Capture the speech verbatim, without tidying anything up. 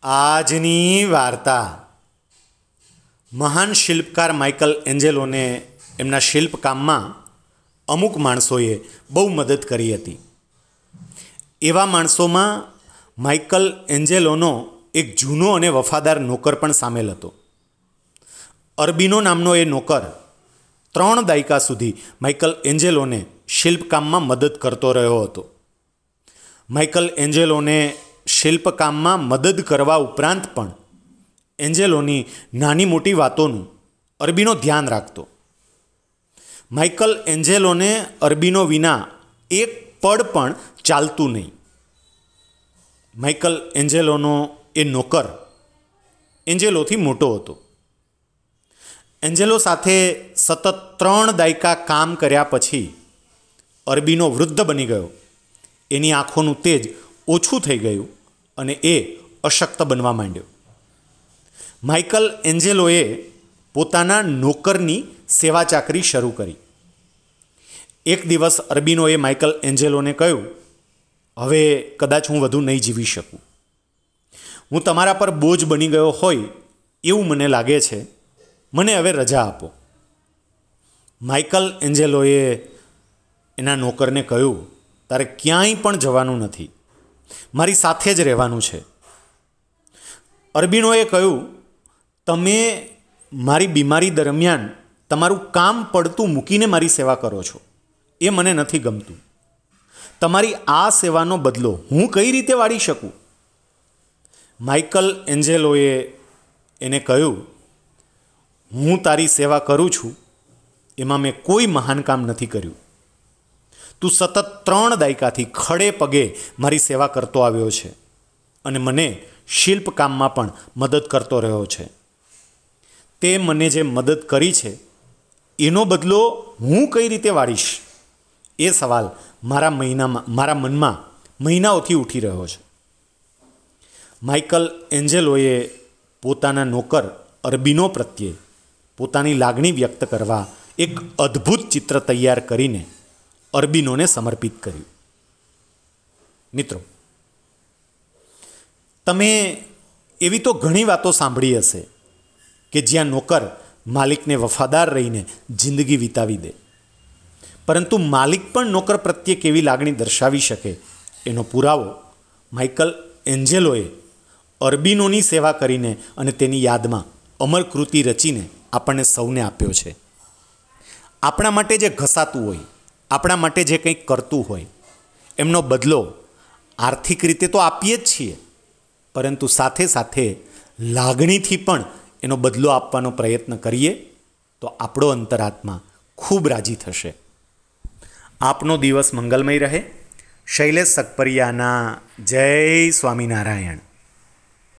આજની વાર્તા મહાન શિલ્પકાર માઇકલ એન્જેલોને એમના શિલ્પકામમાં અમુક માણસોએ બહુ મદદ કરી હતી. એવા માણસોમાં માઇકલ એન્જેલોનો એક જૂનો અને વફાદાર નોકર પણ સામેલ હતો. અર્બિનો નામનો એ નોકર ત્રણ દાયકા સુધી માઇકલ એન્જેલોને શિલ્પકામમાં મદદ કરતો રહ્યો હતો. માઇકલ એન્જેલોને શિલ્પકામમાં મદદ કરવા ઉપરાંત પણ એન્જેલોની નાની મોટી વાતોનું અર્બિનો ધ્યાન રાખતો. માઇકલ એન્જેલોને અર્બિનો વિના એક પળ પણ ચાલતું નહીં. માઇકલ એન્જેલોનો એ નોકર એન્જેલોથી મોટો હતો. એન્જેલો સાથે સતત ત્રણ દાયકા કામ કર્યા પછી અર્બિનો વૃદ્ધ બની ગયો. એની આંખોનું તેજ ઓછું થઈ ગયું અને એ અશક્ત બનવા માંડ્યો. માઇકલ એન્જેલોએ પોતાના નોકરની સેવા ચાકરી શરૂ કરી. એક દિવસ અર્બિનોએ માઇકલ એન્જેલોને કહ્યું, હવે કદાચ હું વધુ નહીં જીવી શકું. હું તમારા પર બોજ બની ગયો હોય એવું મને લાગે છે. મને હવે રજા આપો. માઇકલ એન્જેલોએ એના નોકરને કહ્યું, તારે ક્યાંય પણ જવાનું નથી, મારી સાથે જ રહેવાનું છે. અર્બિનોએ કહ્યું, તમે મારી બીમારી દરમિયાન તમારું કામ પડતું મૂકીને મારી સેવા કરો છો, એ મને નથી ગમતું. તમારી આ સેવાનો બદલો હું કઈ રીતે વાળી શકું? માઇકલ એન્જેલોએ એને કહ્યું, હું તારી સેવા કરું છું એમાં મેં કોઈ મહાન કામ નથી કર્યું. તું સતત ત્રણ દાયકાથી ખડે પગે મારી સેવા કરતો આવ્યો છે અને મને શિલ્પકામમાં પણ મદદ કરતો રહ્યો છે. તે મને જે મદદ કરી છે એનો બદલો હું કઈ રીતે વાળીશ? એ સવાલ મારા મહિનામાં મારા મનમાં મહિનાઓથી ઉઠી રહ્યો છે. માઇકલ એન્જેલોએ પોતાના નોકર અર્બિનો પ્રત્યે પોતાની લાગણી વ્યક્ત કરવા એક અદ્ભુત ચિત્ર તૈયાર કરીને અર્બિનોને સમર્પિત કર્યું. મિત્રો, તમે એવી તો ઘણી વાતો સાંભળી હશે કે જ્યાં નોકર માલિકને વફાદાર રહીને જિંદગી વિતાવી દે, પરંતુ માલિક પણ નોકર પ્રત્યે કેવી લાગણી દર્શાવી શકે એનો પુરાવો માઇકલ એન્જેલોએ અર્બિનોની સેવા કરીને અને તેની યાદમાં અમર કૃતિ રચીને આપણને સૌને આપ્યો છે. આપણા માટે જે ઘસાતું હોય, આપણા માટે જે કંઈક કરતું હોય, એમનો બદલો આર્થિક રીતે તો આપીએ જ છીએ, પરંતુ સાથે સાથે લાગણીથી પણ એનો બદલો આપવાનો પ્રયત્ન કરીએ તો આપણો અંતરાત્મા ખૂબ રાજી થશે. આપનો દિવસ મંગલમય રહે. શૈલેષ સકપરિયાના જય સ્વામિનારાયણ.